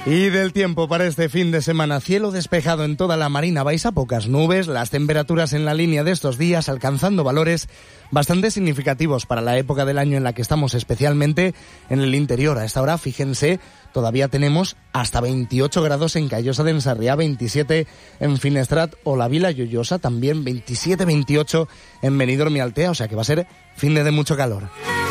Y del tiempo para este fin de semana, cielo despejado en toda la Marina Baixa, pocas nubes, las temperaturas en la línea de estos días alcanzando valores bastante significativos para la época del año en la que estamos, especialmente en el interior. A esta hora, fíjense, todavía tenemos hasta 28 grados en Callosa de Ensarriá, 27 en Finestrat o la Vila Lloyosa, también 27, 28 en Benidorm y Altea, o sea que va a ser fin de mucho calor.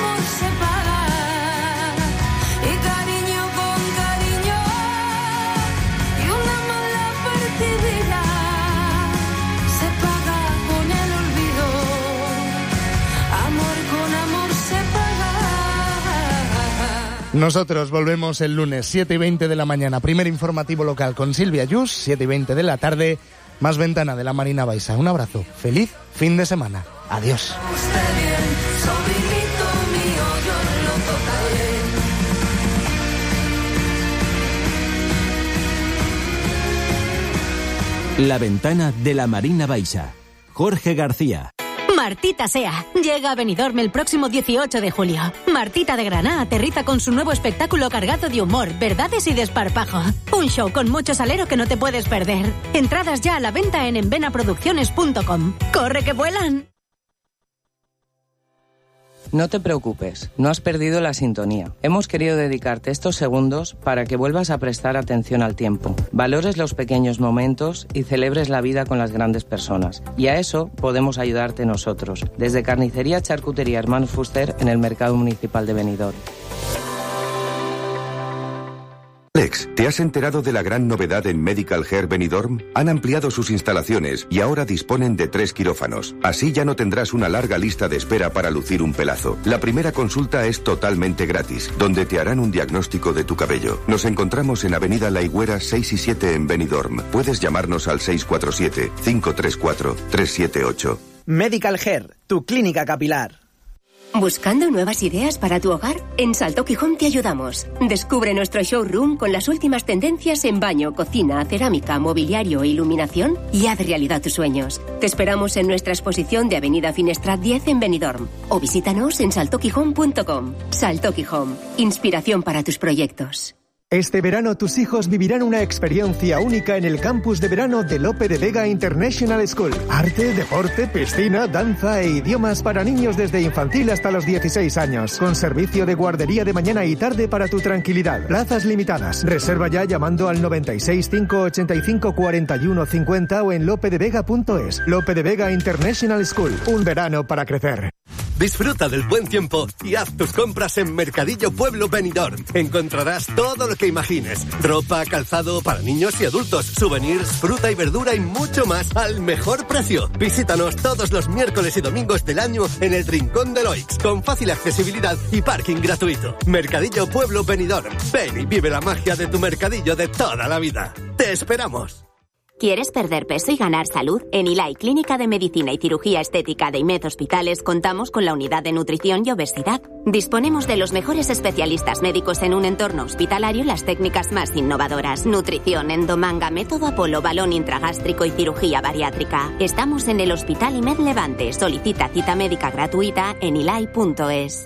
Nosotros volvemos el lunes 7 y 20 de la mañana, primer informativo local con Silvia Yus, 7 y 20 de la tarde, más ventana de la Marina Baixa. Un abrazo, feliz fin de semana. Adiós. La ventana de la Marina Baixa. Jorge García. Martita Sea llega a Benidorm el próximo 18 de julio. Martita de Granada aterriza con su nuevo espectáculo cargado de humor, verdades y desparpajo. Un show con mucho salero que no te puedes perder. Entradas ya a la venta en envenaproducciones.com. ¡Corre que vuelan! No te preocupes, no has perdido la sintonía. Hemos querido dedicarte estos segundos para que vuelvas a prestar atención al tiempo, valores los pequeños momentos y celebres la vida con las grandes personas. Y a eso podemos ayudarte nosotros, desde Carnicería Charcutería Hermanos Fuster en el Mercado Municipal de Benidorm. Alex, ¿te has enterado de la gran novedad en Medical Hair Benidorm? Han ampliado sus instalaciones y ahora disponen de 3 quirófanos. Así ya no tendrás una larga lista de espera para lucir un pelazo. La primera consulta es totalmente gratis, donde te harán un diagnóstico de tu cabello. Nos encontramos en Avenida La Higuera 6 y 7 en Benidorm. Puedes llamarnos al 647-534-378. Medical Hair, tu clínica capilar. ¿Buscando nuevas ideas para tu hogar? En Salto Quijón te ayudamos. Descubre nuestro showroom con las últimas tendencias en baño, cocina, cerámica, mobiliario e iluminación y haz realidad tus sueños. Te esperamos en nuestra exposición de Avenida Finestrat 10 en Benidorm o visítanos en saltoquijón.com. Salto Quijón, inspiración para tus proyectos. Este verano tus hijos vivirán una experiencia única en el campus de verano de Lope de Vega International School. Arte, deporte, piscina, danza e idiomas para niños desde infantil hasta los 16 años. Con servicio de guardería de mañana y tarde para tu tranquilidad. Plazas limitadas. Reserva ya llamando al 96 585 41 50 o en lopedevega.es. Lope de Vega International School. Un verano para crecer. Disfruta del buen tiempo y haz tus compras en Mercadillo Pueblo Benidorm. Encontrarás todo lo que imagines. Ropa, calzado para niños y adultos, souvenirs, fruta y verdura y mucho más al mejor precio. Visítanos todos los miércoles y domingos del año en el Rincón de Loix, con fácil accesibilidad y parking gratuito. Mercadillo Pueblo Benidorm. Ven y vive la magia de tu mercadillo de toda la vida. ¡Te esperamos! ¿Quieres perder peso y ganar salud? En ILAI Clínica de Medicina y Cirugía Estética de IMED Hospitales contamos con la unidad de nutrición y obesidad. Disponemos de los mejores especialistas médicos en un entorno hospitalario y las técnicas más innovadoras. Nutrición, endomanga, método Apolo, balón intragástrico y cirugía bariátrica. Estamos en el Hospital IMED Levante. Solicita cita médica gratuïta en ilai.es.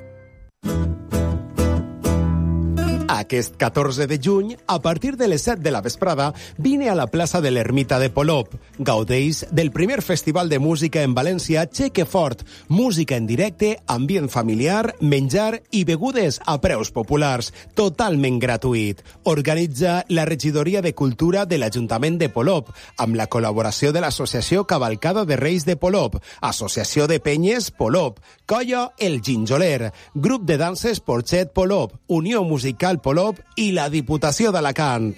Aquest 14 de juny, a partir de les 7 de la vesprada, vine a la plaça de l'Ermita de Polop. Gaudeix del primer festival de música en València, Cheque Fort. Música en directe, ambient familiar, menjar i begudes a preus populars. Totalment gratuït. Organitza la Regidoria de Cultura de l'Ajuntament de Polop, amb la col·laboració de l'Associació Cavalcada de Reis de Polop, Associació de Penyes Polop, Colla El Ginjoler, Grup de Danses Porchet Polop, Unió Musical Polop y la Diputació d'Alacant.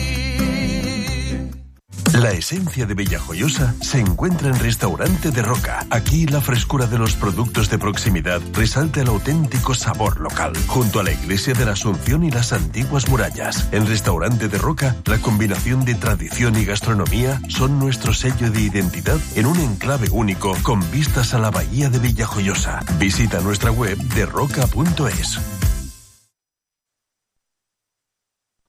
La esencia de Villajoyosa se encuentra en Restaurante de Roca. Aquí la frescura de los productos de proximidad resalta el auténtico sabor local, junto a la iglesia de la Asunción y las antiguas murallas. En Restaurante de Roca, la combinación de tradición y gastronomía son nuestro sello de identidad en un enclave único con vistas a la bahía de Villajoyosa. Visita nuestra web derroca.es.